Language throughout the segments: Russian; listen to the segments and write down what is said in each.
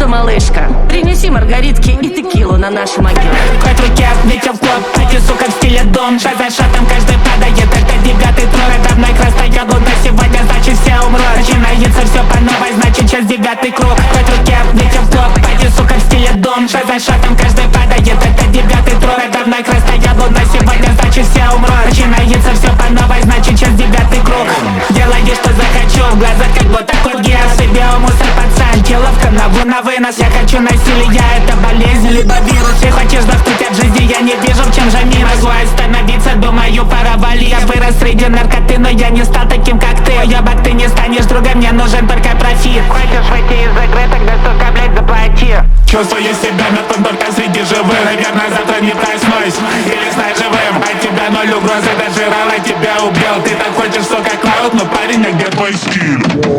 что, малышка, принеси маргаритки и текилу на наши могилы. Хоть в руке, ведь в клуб, эти сука в стиле дом. Шаг за шагом каждый падает, это девятый трон. Это мной красная луна, сегодня значит все умрут. Начинается все по новой, значит сейчас девятый круг. Хоть в руке, ведь в клуб, эти сука в стиле дом. Шаг за шагом каждый падает, это девятый трон. Это мной красная луна, сегодня значит все умрут. Начинается все по новой, значит сейчас девятый круг. Делаю, что захочу, в глазах как будто круги. Я себе мусор пацан, киловка на вынос. Я хочу насилия, это болезнь, либо вирус. Ты хочешь заткнуть от жизни, я не вижу, в чем же минус. Злой остановиться, думаю, пора валить. Я вырос среди наркоты, но я не стал таким, как ты. Уебок, ты не станешь другом, мне нужен только профит. Хочешь выйти из игры, тогда сука, блядь, заплати. Чувствую себя мертвым только среди живых. Наверное, завтра не проснусь или снай живым. От тебя ноль угрозы, даже рано тебя убил. Ты так хочешь, сука, клауд, но парень, а где твой стиль?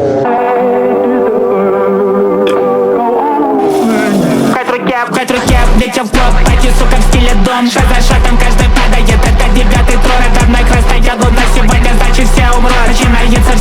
Хоть в руке, ведь в клуб, эти сука в стиле дом. Шаг за шагом каждый падает, это девятый трон. Это мной красная луна, сегодня значит все умрут. Начинается